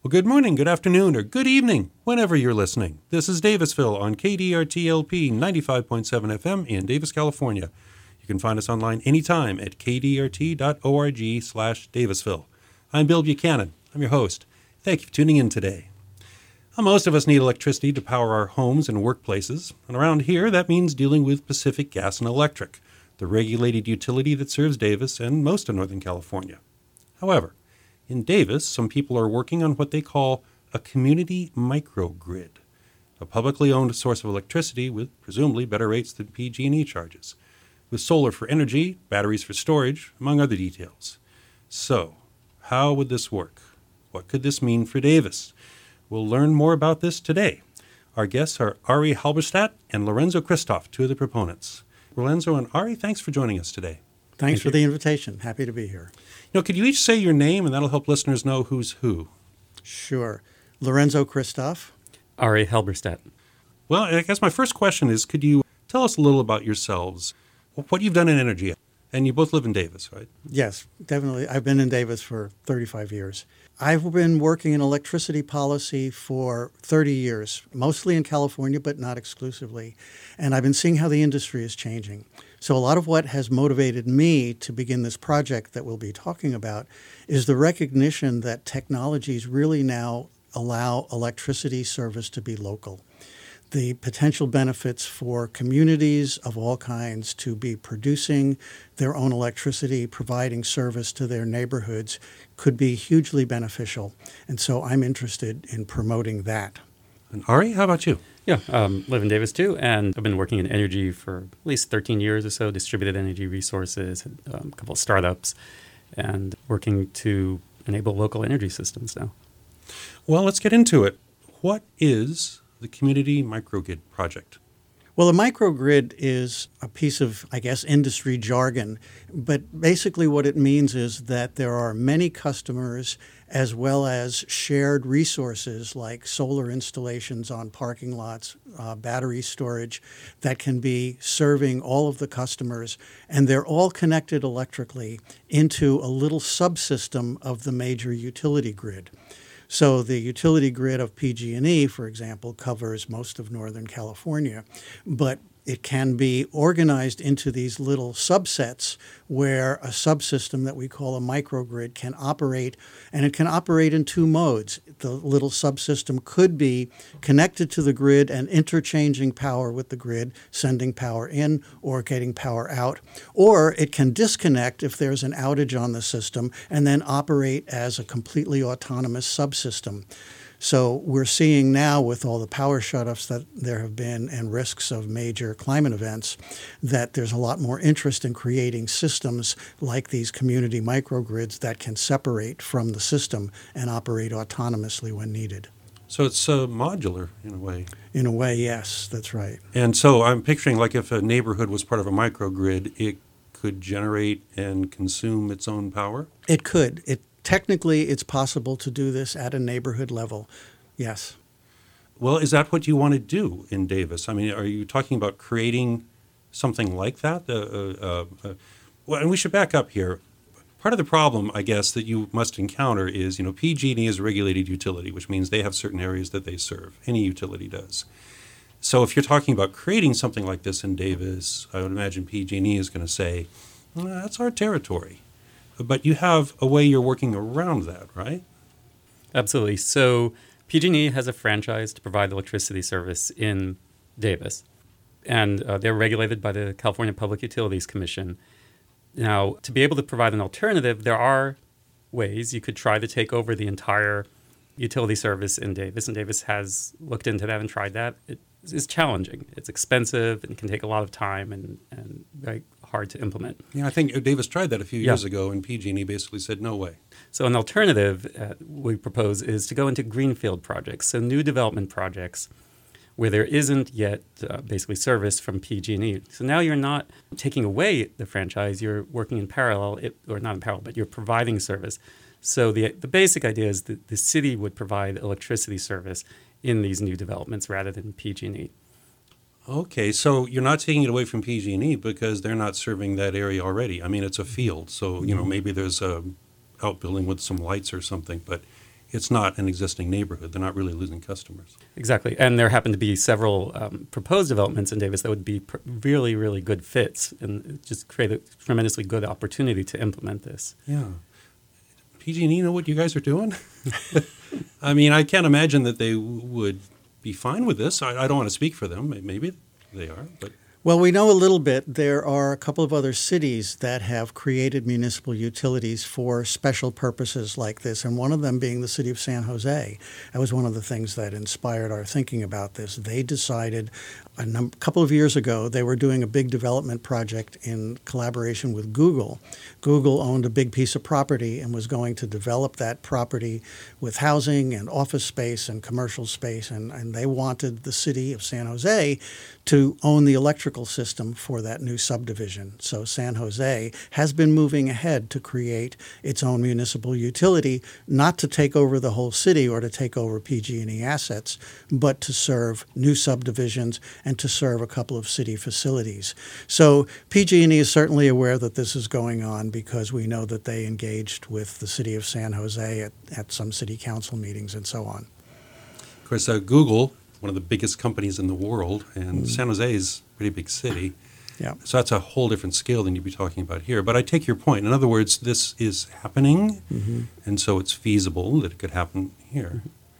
Well, good morning, good afternoon, or good evening, whenever you're listening. This is Davisville on KDRT-LP 95.7 FM in Davis, California. You can find us online anytime at kdrt.org/Davisville. I'm Bill Buchanan. I'm your host. Thank you for tuning in today. Well, most of us need electricity to power our homes and workplaces, and around here that means dealing with Pacific Gas and Electric, the regulated utility that serves Davis and most of Northern California. However, in Davis, some people are working on what they call a community microgrid, a publicly owned source of electricity with presumably better rates than PG&E charges, with solar for energy, batteries for storage, among other details. So, how would this work? What could this mean for Davis? We'll learn more about this today. Our guests are Ari Halberstadt and Lorenzo Christoph, two of the proponents. Lorenzo and Ari, thanks for joining us today. Thanks for the invitation. Happy to be here. Could you each say your name, and that'll help listeners know who's who? Sure. Lorenzo Christoph. Ari Halberstadt. Well, I guess my first question is, could you tell us a little about yourselves, what you've done in energy? And you both live in Davis, right? Yes, definitely. I've been in Davis for 35 years. I've been working in electricity policy for 30 years, mostly in California, but not exclusively. And I've been seeing how the industry is changing. So a lot of what has motivated me to begin this project that we'll be talking about is the recognition that technologies really now allow electricity service to be local. The potential benefits for communities of all kinds to be producing their own electricity, providing service to their neighborhoods could be hugely beneficial. And so I'm interested in promoting that. And Ari, how about you? Yeah, live in Davis too, and I've been working in energy for at least 13 years or so, distributed energy resources, a couple of startups, and working to enable local energy systems now. Well, let's get into it. What is the Community Microgrid Project? Well, a microgrid is a piece of, industry jargon, but basically what it means is that there are many customers as well as shared resources like solar installations on parking lots, battery storage that can be serving all of the customers, and they're all connected electrically into a little subsystem of the major utility grid. So the utility grid of PG&E, for example, covers most of Northern California, but it can be organized into these little subsets where a subsystem that we call a microgrid can operate, and it can operate in two modes. The little subsystem could be connected to the grid and interchanging power with the grid, sending power in or getting power out, or it can disconnect if there's an outage on the system and then operate as a completely autonomous subsystem. So we're seeing now with all the power shutoffs that there have been and risks of major climate events that there's a lot more interest in creating systems like these community microgrids that can separate from the system and operate autonomously when needed. So it's modular in a way. In a way, yes, that's right. And so I'm picturing like if a neighborhood was part of a microgrid, it could generate and consume its own power? It could. Technically, it's possible to do this at a neighborhood level, yes. Well, is that what you want to do in Davis? I mean, are you talking about creating something like that? Well, and we should back up here. Part of the problem, I guess, that you must encounter is, PG&E is a regulated utility, which means they have certain areas that they serve. Any utility does. So if you're talking about creating something like this in Davis, I would imagine PG&E is going to say, that's our territory. But you have a way you're working around that, right? Absolutely. So PG&E has a franchise to provide electricity service in Davis, and they're regulated by the California Public Utilities Commission. Now, to be able to provide an alternative, there are ways you could try to take over the entire utility service in Davis, and Davis has looked into that and tried that. It is challenging. It's expensive and can take a lot of time and very hard to implement. Yeah, I think Davis tried that a few years ago, and PG&E basically said, no way. So an alternative we propose is to go into greenfield projects, so new development projects where there isn't yet basically service from PG&E. So now you're not taking away the franchise, you're working in parallel, or not in parallel, but you're providing service. So the basic idea is that the city would provide electricity service in these new developments rather than PG&E. Okay, so you're not taking it away from PG&E because they're not serving that area already. I mean, it's a field, so maybe there's a outbuilding with some lights or something, but it's not an existing neighborhood. They're not really losing customers. Exactly. And there happen to be several proposed developments in Davis that would be really, really good fits and just create a tremendously good opportunity to implement this. Yeah. PG&E know what you guys are doing? I mean, I can't imagine that they would be fine with this. I don't want to speak for them. Maybe they are, but... Well, we know a little bit. There are a couple of other cities that have created municipal utilities for special purposes like this, and one of them being the city of San Jose. That was one of the things that inspired our thinking about this. They decided a couple of years ago they were doing a big development project in collaboration with Google. Google owned a big piece of property and was going to develop that property with housing and office space and commercial space, and they wanted the city of San Jose to own the electrical system for that new subdivision. So San Jose has been moving ahead to create its own municipal utility, not to take over the whole city or to take over PG&E assets, but to serve new subdivisions and to serve a couple of city facilities. So PG&E is certainly aware that this is going on because we know that they engaged with the city of San Jose at some city council meetings and so on. Of course, Google, one of the biggest companies in the world, and San Jose is a pretty big city. Yeah. So that's a whole different scale than you'd be talking about here. But I take your point. In other words, this is happening, and so it's feasible that it could happen here.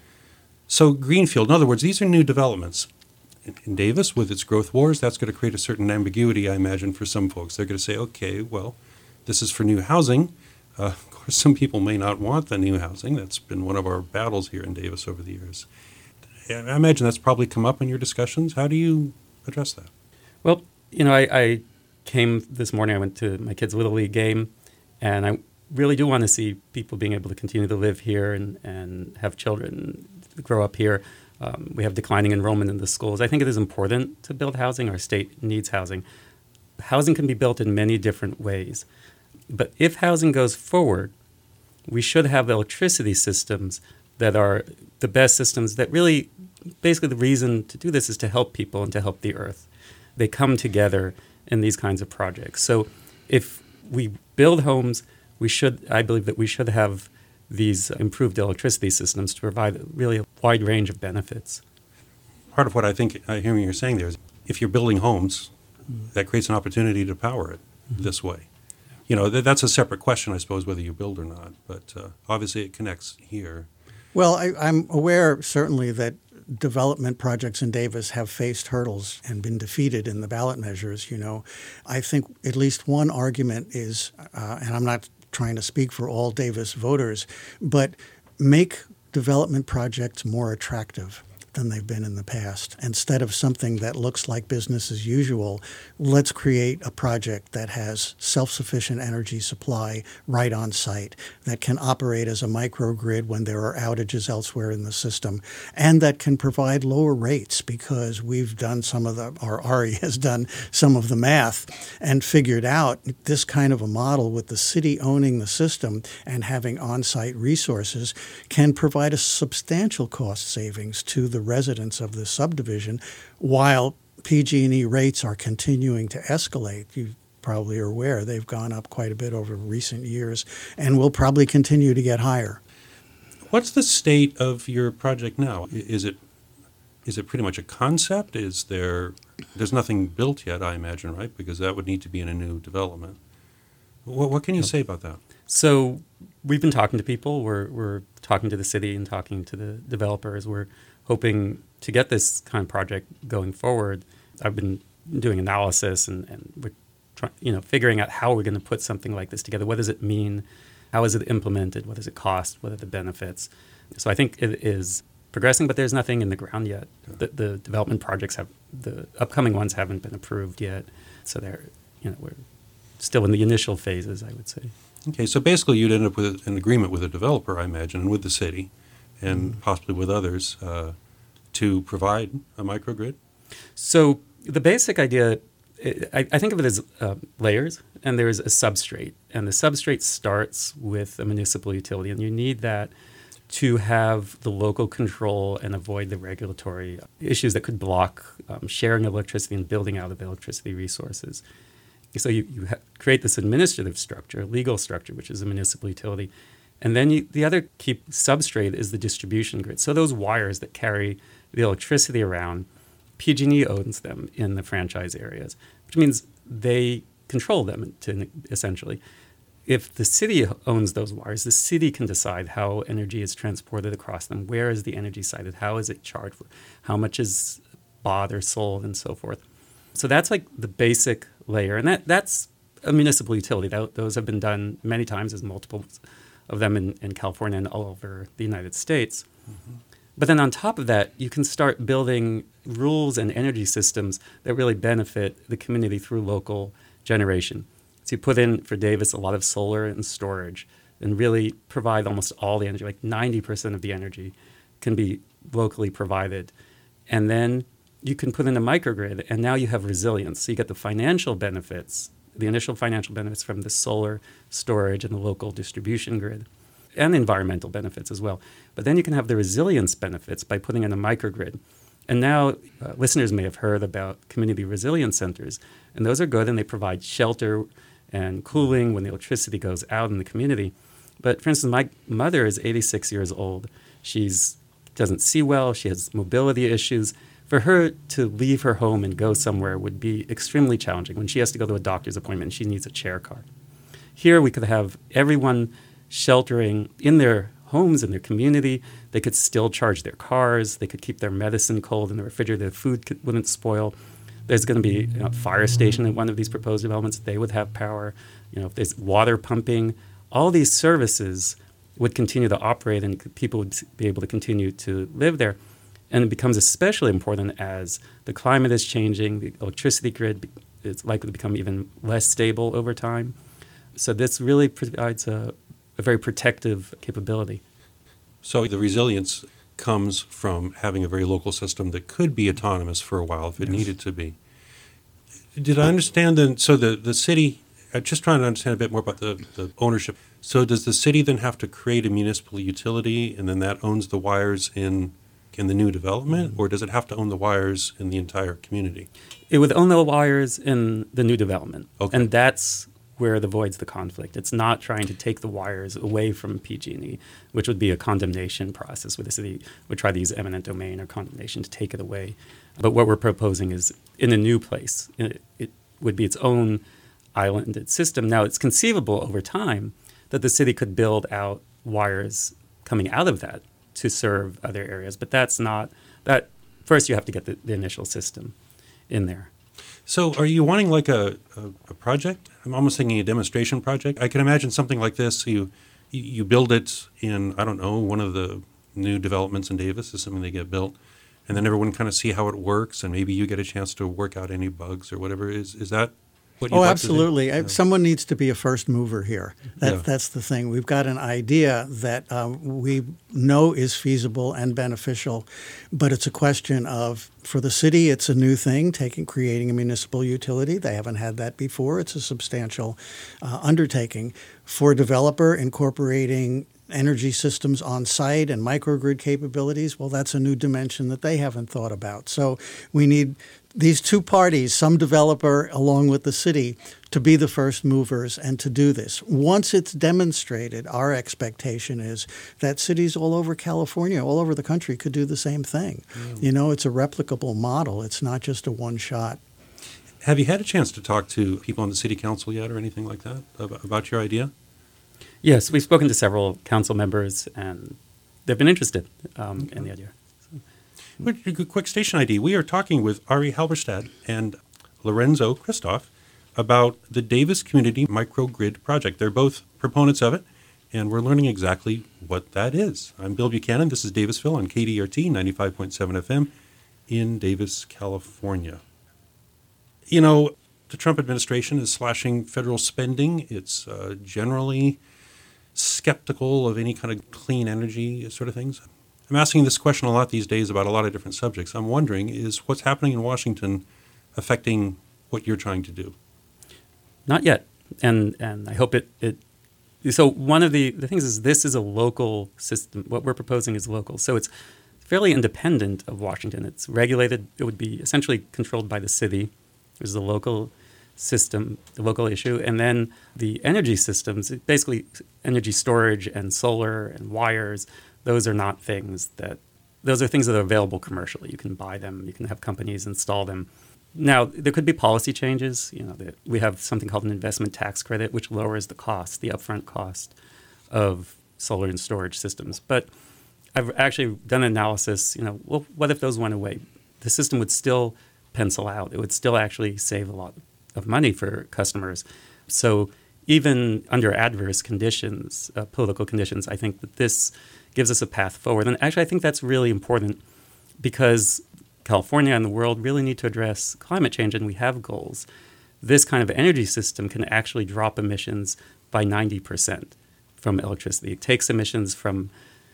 So Greenfield, in other words, these are new developments. In Davis, with its growth wars, that's going to create a certain ambiguity, I imagine, for some folks. They're going to say, okay, well, this is for new housing. Of course, some people may not want the new housing. That's been one of our battles here in Davis over the years. I imagine that's probably come up in your discussions. How do you address that? Well, I came this morning, I went to my kids' Little League game, and I really do want to see people being able to continue to live here and have children grow up here. We have declining enrollment in the schools. I think it is important to build housing. Our state needs housing. Housing can be built in many different ways. But if housing goes forward, we should have electricity systems that are the best systems that really, basically the reason to do this is to help people and to help the earth. They come together in these kinds of projects. So if we build homes, I believe that we should have these improved electricity systems to provide really a wide range of benefits. Part of what I think I hear you're saying there is if you're building homes, that creates an opportunity to power it this way. That's a separate question, I suppose, whether you build or not. But obviously it connects here. Well, I'm aware certainly that development projects in Davis have faced hurdles and been defeated in the ballot measures. I think at least one argument is, and I'm not trying to speak for all Davis voters, but make development projects more attractive than they've been in the past. Instead of something that looks like business as usual, let's create a project that has self-sufficient energy supply right on site, that can operate as a microgrid when there are outages elsewhere in the system, and that can provide lower rates because we've done or Ari has done some of the math and figured out this kind of a model with the city owning the system and having on-site resources can provide a substantial cost savings to the residents of the subdivision while PG&E rates are continuing to escalate. You probably are aware they've gone up quite a bit over recent years and will probably continue to get higher. What's the state of your project now? Is it pretty much a concept? There's nothing built yet, I imagine, right? Because that would need to be in a new development. What can you say about that? So we've been talking to people. We're talking to the city and talking to the developers. We're hoping to get this kind of project going forward. I've been doing analysis and we're figuring out how we're going to put something like this together. What does it mean? How is it implemented? What does it cost? What are the benefits? So I think it is progressing, but there's nothing in the ground yet. The development projects the upcoming ones haven't been approved yet. So we're still in the initial phases, I would say. Okay, so basically you'd end up with an agreement with a developer, I imagine, and with the city, and possibly with others, to provide a microgrid? So the basic idea, I think of it as layers, and there's a substrate. And the substrate starts with a municipal utility, and you need that to have the local control and avoid the regulatory issues that could block sharing of electricity and building out of electricity resources. So you create this administrative structure, legal structure, which is a municipal utility, And then the other key substrate is the distribution grid. So those wires that carry the electricity around, PG&E owns them in the franchise areas, which means they control them essentially. If the city owns those wires, the city can decide how energy is transported across them. Where is the energy sited? How is it charged for? How much is bought or sold and so forth. So that's like the basic layer. And that's a municipal utility. Those have been done many times. There's multiple of them in California and all over the United States. Mm-hmm. But then on top of that, you can start building rules and energy systems that really benefit the community through local generation. So you put in, for Davis, a lot of solar and storage and really provide almost all the energy, like 90% of the energy can be locally provided. And then you can put in a microgrid, and now you have resilience. So you get the financial benefits, the initial financial benefits from the solar storage and the local distribution grid, and environmental benefits as well. But then you can have the resilience benefits by putting in a microgrid. And now listeners may have heard about community resilience centers, and those are good, and they provide shelter and cooling when the electricity goes out in the community. But for instance, my mother is 86 years old. She doesn't see well. She has mobility issues. For her to leave her home and go somewhere would be extremely challenging. When she has to go to a doctor's appointment, she needs a chair car. Here we could have everyone sheltering in their homes, in their community. They could still charge their cars. They could keep their medicine cold in the refrigerator. Their food wouldn't spoil. There's going to be a fire station in one of these proposed developments. They would have power. If there's water pumping, all these services would continue to operate and people would be able to continue to live there. And it becomes especially important as the climate is changing. The electricity grid is likely to become even less stable over time. So this really provides a very protective capability. So the resilience comes from having a very local system that could be autonomous for a while if it needed to be. Did I understand then, so the city, I'm just trying to understand a bit more about the ownership. So does the city then have to create a municipal utility and then that owns the wires in the new development, or does it have to own the wires in the entire community? It would own the wires in the new development. Okay. And that's where it avoids the conflict. It's not trying to take the wires away from PG&E, which would be a condemnation process where the city would try to use eminent domain or condemnation to take it away. But what we're proposing is in a new place. It would be its own islanded system. Now, it's conceivable over time that the city could build out wires coming out of that to serve other areas. But that's not that. First, you have to get the initial system in there. So are you wanting like a project? I'm almost thinking a demonstration project. I can imagine something like this. You build it in, I don't know, one of the new developments in Davis, assuming they get built, and then everyone kind of see how it works, and maybe you get a chance to work out any bugs or whatever. Is that what you'd like absolutely. to do? Someone needs to be a first mover here. Yeah. That's the thing. We've got an idea that we know is feasible and beneficial, but it's a question of, for the city, it's a new thing, creating a municipal utility. They haven't had that before. It's a substantial undertaking. For a developer, incorporating energy systems on site and microgrid capabilities, well, that's a new dimension that they haven't thought about. So we need these two parties, some developer along with the city, to be the first movers and to do this. Once it's demonstrated, our expectation is that cities all over California, all over the country, could do the same thing. It's a replicable model. It's not just a one-shot. Have you had a chance to talk to people on the city council yet or anything like that about your idea? Yes, we've spoken to several council members, and they've been interested in the idea. A quick station ID. We are talking with Ari Halberstad and Lorenzo Christoph about the Davis Community Microgrid Project. They're both proponents of it, and we're learning exactly what that is. I'm Bill Buchanan. This is Davisville on KDRT 95.7 FM in Davis, California. The Trump administration is slashing federal spending. It's generally skeptical of any kind of clean energy sort of things. I'm asking this question a lot these days about a lot of different subjects. I'm wondering, is what's happening in Washington affecting what you're trying to do? Not yet. And I hope it so one of the things is this is a local system. What we're proposing is local. So it's fairly independent of Washington. It's regulated. It would be essentially controlled by the city. There's a local system, the local issue, and then the energy systems, basically energy storage and solar and wires. Those are not things that, those are things that are available commercially. You can buy them, you can have companies install them. Now, there could be policy changes. We have something called an investment tax credit, which lowers the cost, the upfront cost of solar and storage systems. But I've actually done an analysis, well, what if those went away? The system would still pencil out. It would still actually save a lot of money for customers. So even under adverse conditions, political conditions, I think that this gives us a path forward. And actually, I think that's really important because California and the world really need to address climate change, and we have goals. This kind of energy system can actually drop emissions by 90% from electricity. It takes emissions from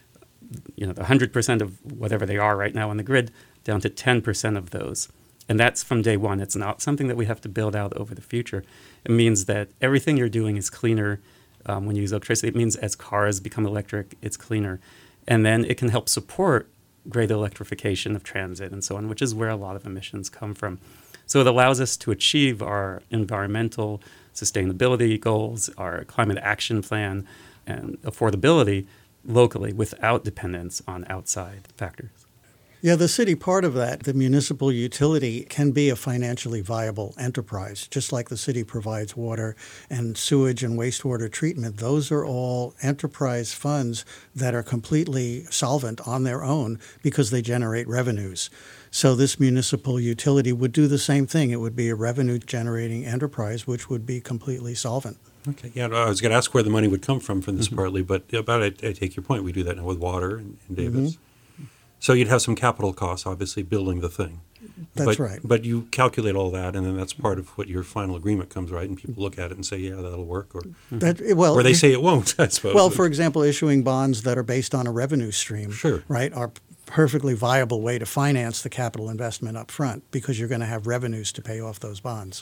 the 100% of whatever they are right now on the grid down to 10% of those. And that's from day one. It's not something that we have to build out over the future. It means that everything you're doing is cleaner when you use electricity. It means as cars become electric, it's cleaner. And then it can help support greater electrification of transit and so on, which is where a lot of emissions come from. So it allows us to achieve our environmental sustainability goals, our climate action plan, and affordability locally without dependence on outside factors. Yeah, the city part of that, the municipal utility, can be a financially viable enterprise, just like the city provides water and sewage and wastewater treatment. Those are all enterprise funds that are completely solvent on their own because they generate revenues. So this municipal utility would do the same thing. It would be a revenue-generating enterprise, which would be completely solvent. Okay. Yeah, I was going to ask where the money would come from this partly, but I take your point. We do that now with water in Davis. So you'd have some capital costs, obviously, building the thing. That's right. But you calculate all that, and then that's part of what your final agreement comes, right? And people look at it and say, yeah, that'll work. Or they say it won't, I suppose. Well, for example, issuing bonds that are based on a revenue stream, sure, right, are perfectly viable way to finance the capital investment up front because you're going to have revenues to pay off those bonds.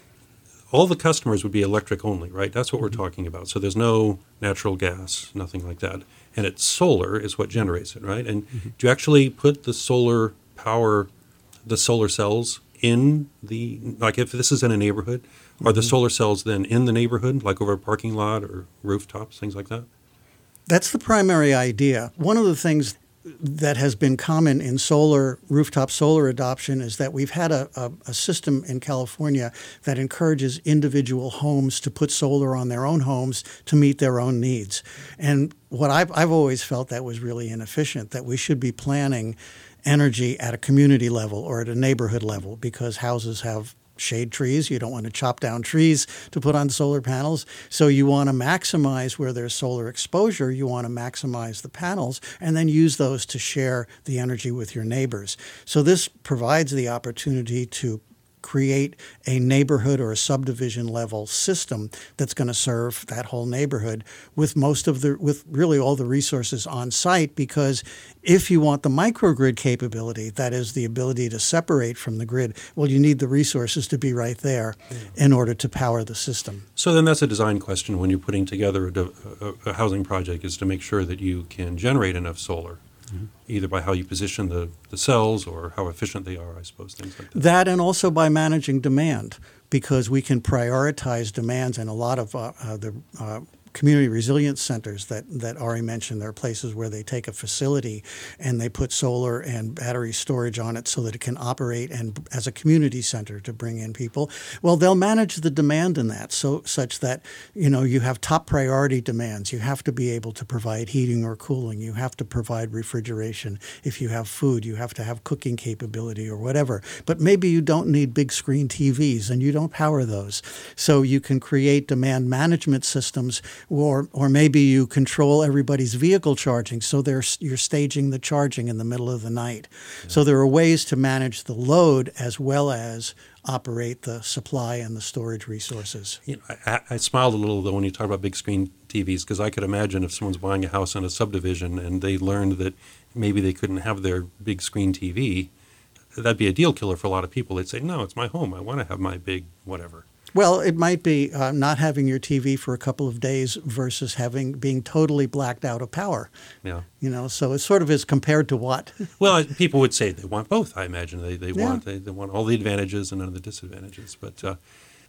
All the customers would be electric only, right? That's what we're talking about. So there's no natural gas, nothing like that. And it's solar is what generates it, right? And do you actually put the solar power, the solar cells in the, like if this is in a neighborhood, are the solar cells then in the neighborhood, like over a parking lot or rooftops, things like that? That's the primary idea. One of the things that has been common in rooftop solar adoption is that we've had a system in California that encourages individual homes to put solar on their own homes to meet their own needs. And what I've always felt that was really inefficient, that we should be planning energy at a community level or at a neighborhood level because houses have shade trees. You don't want to chop down trees to put on solar panels. So you want to maximize where there's solar exposure. You want to maximize the panels and then use those to share the energy with your neighbors. So this provides the opportunity to create a neighborhood or a subdivision level system that's going to serve that whole neighborhood with with really all the resources on site, because if you want the microgrid capability, that is the ability to separate from the grid, well, you need the resources to be right there in order to power the system. So then that's a design question when you're putting together a housing project, is to make sure that you can generate enough solar. Either by how you position the cells or how efficient they are, I suppose, things like that. That and also by managing demand, because we can prioritize demands, and a lot of the community resilience centers that Ari mentioned, there are places where they take a facility and they put solar and battery storage on it so that it can operate and as a community center to bring in people. Well, they'll manage the demand in that such that, you have top priority demands. You have to be able to provide heating or cooling. You have to provide refrigeration. If you have food, you have to have cooking capability or whatever. But maybe you don't need big screen TVs and you don't power those. So you can create demand management systems, or maybe you control everybody's vehicle charging, so you're staging the charging in the middle of the night. Yeah. So there are ways to manage the load as well as operate the supply and the storage resources. I smiled a little, though, when you talk about big screen TVs, because I could imagine if someone's buying a house in a subdivision and they learned that maybe they couldn't have their big screen TV, that'd be a deal killer for a lot of people. They'd say, no, it's my home. I want to have my big whatever. Well, it might be not having your TV for a couple of days versus being totally blacked out of power. Yeah. So it sort of is compared to what? Well, people would say they want both. I imagine they want all the advantages and none of the disadvantages. But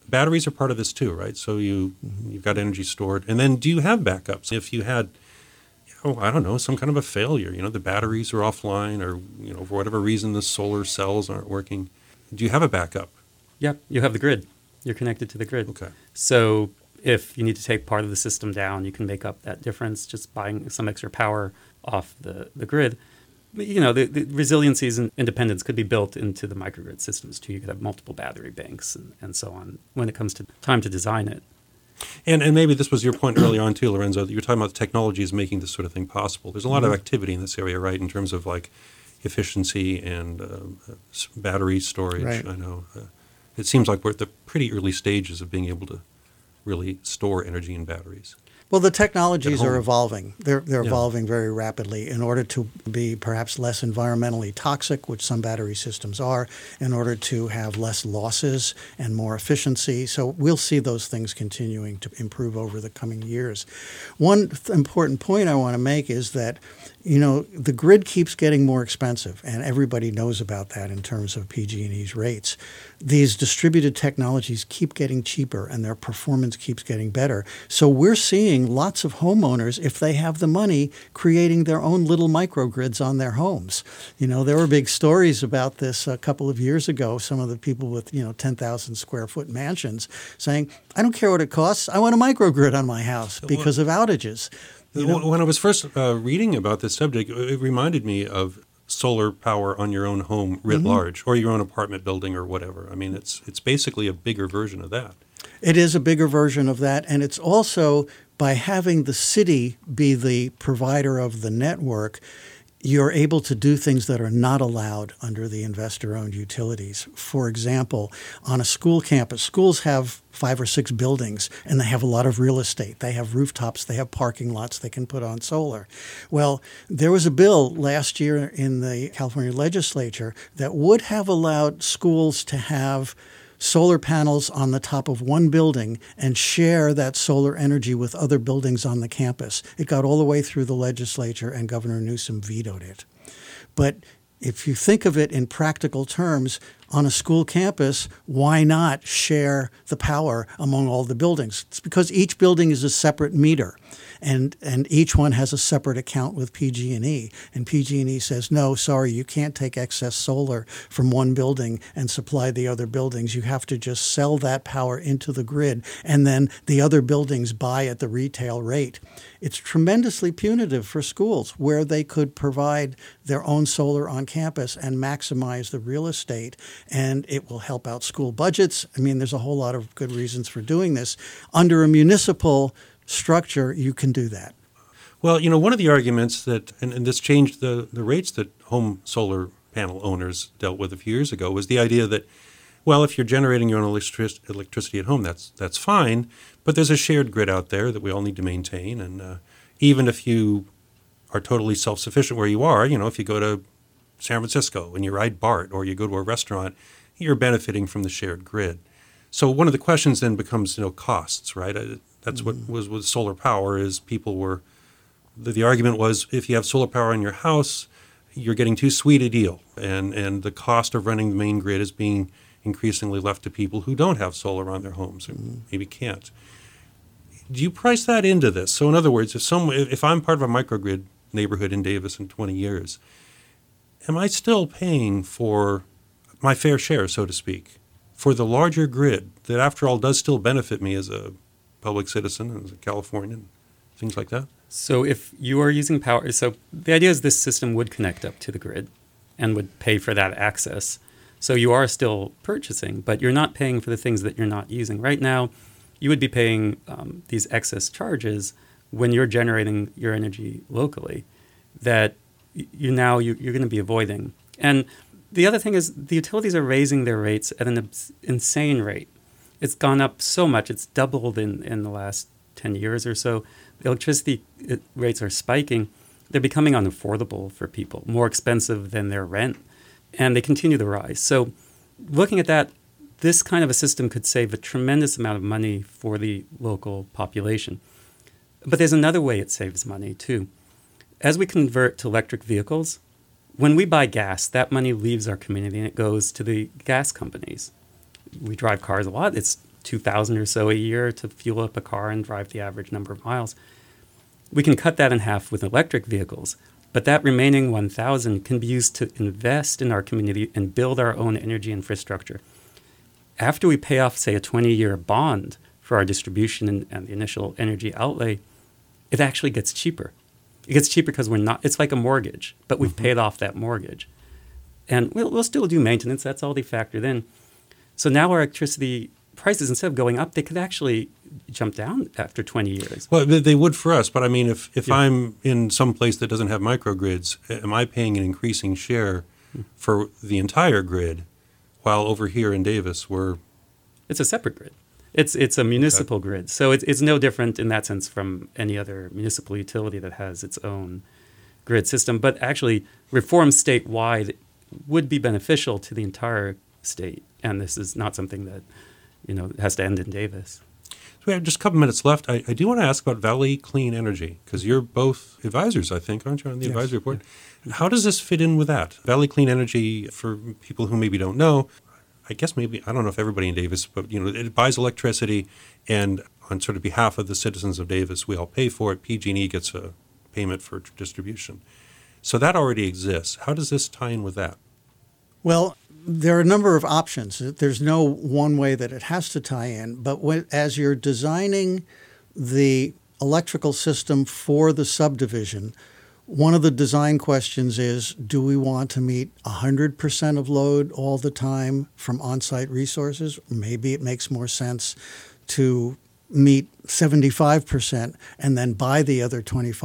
batteries are part of this too, right? So you've got energy stored. And then do you have backups? If you had, I don't know, some kind of a failure, the batteries are offline or, for whatever reason, the solar cells aren't working, do you have a backup? Yeah, you have the grid. You're connected to the grid. Okay. So if you need to take part of the system down, you can make up that difference just buying some extra power off the grid. The resiliencies and independence could be built into the microgrid systems too. You could have multiple battery banks and so on when it comes to time to design it. And maybe this was your point early on too, Lorenzo, that you were talking about the technology is making this sort of thing possible. There's a lot of activity in this area, right, in terms of like efficiency and battery storage. Right. I know. It seems like we're at the pretty early stages of being able to really store energy in batteries. Well, the technologies At are home. evolving. They're evolving very rapidly in order to be perhaps less environmentally toxic, which some battery systems are, in order to have less losses and more efficiency. So we'll see those things continuing to improve over the coming years. One important point I want to make is that, the grid keeps getting more expensive, and everybody knows about that in terms of PG&E's rates. These distributed technologies keep getting cheaper, and their performance keeps getting better. So we're seeing lots of homeowners, if they have the money, creating their own little microgrids on their homes. There were big stories about this a couple of years ago. Some of the people with 10,000 square foot mansions saying, "I don't care what it costs. I want a microgrid on my house because of outages." When I was first reading about this subject, it reminded me of solar power on your own home writ large, or your own apartment building or whatever. I mean, it's basically a bigger version of that. It is a bigger version of that, and it's also by having the city be the provider of the network, you're able to do things that are not allowed under the investor-owned utilities. For example, on a school campus, schools have 5 or 6 buildings, and they have a lot of real estate. They have rooftops, they have parking lots they can put on solar. Well, there was a bill last year in the California legislature that would have allowed schools to have solar panels on the top of one building and share that solar energy with other buildings on the campus. It got all the way through the legislature, and Governor Newsom vetoed it. But if you think of it in practical terms, on a school campus, why not share the power among all the buildings? It's because each building is a separate meter, and each one has a separate account with PG&E. And PG&E says, no, sorry, you can't take excess solar from one building and supply the other buildings. You have to just sell that power into the grid, and then the other buildings buy at the retail rate. It's tremendously punitive for schools where they could provide their own solar on campus and maximize the real estate, and it will help out school budgets. I mean, there's a whole lot of good reasons for doing this. Under a municipal structure, you can do that. Well, one of the arguments that, and this changed the rates that home solar panel owners dealt with a few years ago, was the idea that, well, if you're generating your own electricity at home, that's fine, but there's a shared grid out there that we all need to maintain, and even if you are totally self-sufficient where you are, if you go to San Francisco and you ride BART or you go to a restaurant, you're benefiting from the shared grid. So one of the questions then becomes, costs, right? That's what was with solar power is people were, the argument was if you have solar power in your house, you're getting too sweet a deal. And the cost of running the main grid is being increasingly left to people who don't have solar on their homes or maybe can't. Do you price that into this? So in other words, if I'm part of a microgrid neighborhood in Davis in 20 years, am I still paying for my fair share, so to speak, for the larger grid that, after all, does still benefit me as a public citizen and as a Californian, things like that? So if you are using power, so the idea is this system would connect up to the grid and would pay for that access. So you are still purchasing, but you're not paying for the things that you're not using. Right now, you would be paying these excess charges when you're generating your energy locally that you're going to be avoiding. And the other thing is the utilities are raising their rates at an insane rate. It's gone up so much. It's doubled in the last 10 years or so. The electricity rates are spiking. They're becoming unaffordable for people, more expensive than their rent, and they continue to rise. So looking at that, this kind of a system could save a tremendous amount of money for the local population. But there's another way it saves money, too. As we convert to electric vehicles, when we buy gas, that money leaves our community and it goes to the gas companies. We drive cars a lot. It's $2,000 or so a year to fuel up a car and drive the average number of miles. We can cut that in half with electric vehicles, but that remaining $1,000 can be used to invest in our community and build our own energy infrastructure. After we pay off, say, a 20-year bond for our distribution and the initial energy outlay, it actually gets cheaper. It gets cheaper because it's like a mortgage, but we've paid off that mortgage. And we'll still do maintenance. That's all they factored in. So now our electricity prices, instead of going up, they could actually jump down after 20 years. Well, they would for us, but I mean, if I'm in some place that doesn't have microgrids, am I paying an increasing share for the entire grid, while over here in Davis it's a separate grid. It's a municipal grid. So it's no different in that sense from any other municipal utility that has its own grid system. But actually, reform statewide would be beneficial to the entire state. And this is not something that, has to end in Davis. So we have just a couple minutes left. I do want to ask about Valley Clean Energy, because you're both advisors, I think, aren't you, on the advisory board? Yeah. How does this fit in with that? Valley Clean Energy, for people who maybe don't know, I guess maybe, I don't know if everybody in Davis, but it buys electricity, and on sort of behalf of the citizens of Davis, we all pay for it. PG&E gets a payment for distribution. So that already exists. How does this tie in with that? Well, there are a number of options. There's no one way that it has to tie in, but as you're designing the electrical system for the subdivision, one of the design questions is, do we want to meet 100% of load all the time from on-site resources? Maybe it makes more sense to meet 75% and then buy the other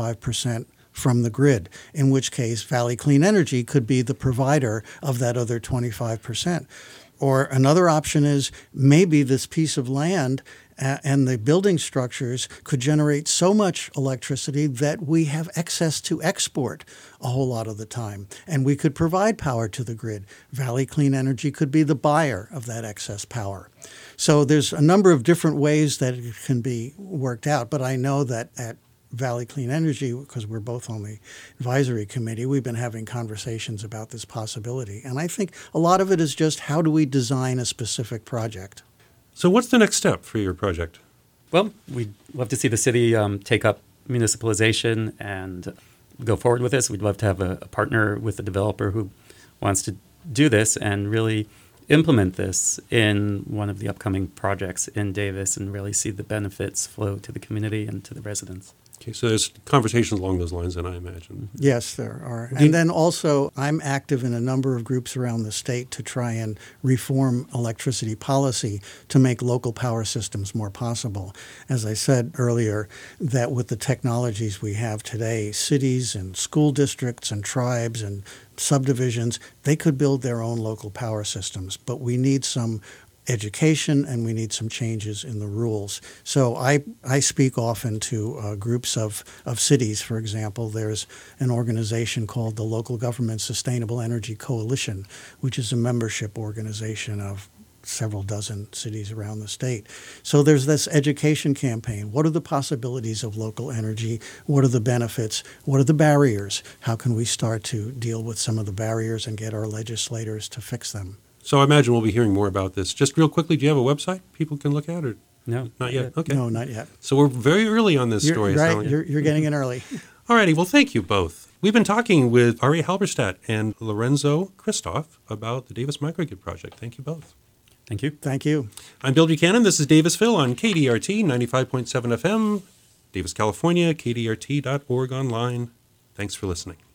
25% from the grid, in which case Valley Clean Energy could be the provider of that other 25%. Or another option is maybe this piece of land and the building structures could generate so much electricity that we have excess to export a whole lot of the time, and we could provide power to the grid. Valley Clean Energy could be the buyer of that excess power. So there's a number of different ways that it can be worked out, but I know that at Valley Clean Energy, because we're both on the advisory committee, we've been having conversations about this possibility. And I think a lot of it is just how do we design a specific project? So what's the next step for your project? Well, we'd love to see the city take up municipalization and go forward with this. We'd love to have a partner with a developer who wants to do this and really implement this in one of the upcoming projects in Davis and really see the benefits flow to the community and to the residents. Okay, so there's conversations along those lines, then, I imagine. Yes, there are. And then also, I'm active in a number of groups around the state to try and reform electricity policy to make local power systems more possible. As I said earlier, that with the technologies we have today, cities and school districts and tribes and subdivisions, they could build their own local power systems. But we need some education, and we need some changes in the rules. So I speak often to groups of cities. For example, there's an organization called the Local Government Sustainable Energy Coalition, which is a membership organization of several dozen cities around the state. So there's this education campaign. What are the possibilities of local energy? What are the benefits? What are the barriers? How can we start to deal with some of the barriers and get our legislators to fix them? So I imagine we'll be hearing more about this. Just real quickly, do you have a website people can look at, or No, not yet? Okay. No, not yet. So we're very early on this story. Right, you're getting in early. All righty. Well, thank you both. We've been talking with Ari Halberstadt and Lorenzo Christoph about the Davis Microgrid project. Thank you both. Thank you. Thank you. I'm Bill Buchanan. This is Davisville on KDRT 95.7 FM, Davis, California, kdrt.org online. Thanks for listening.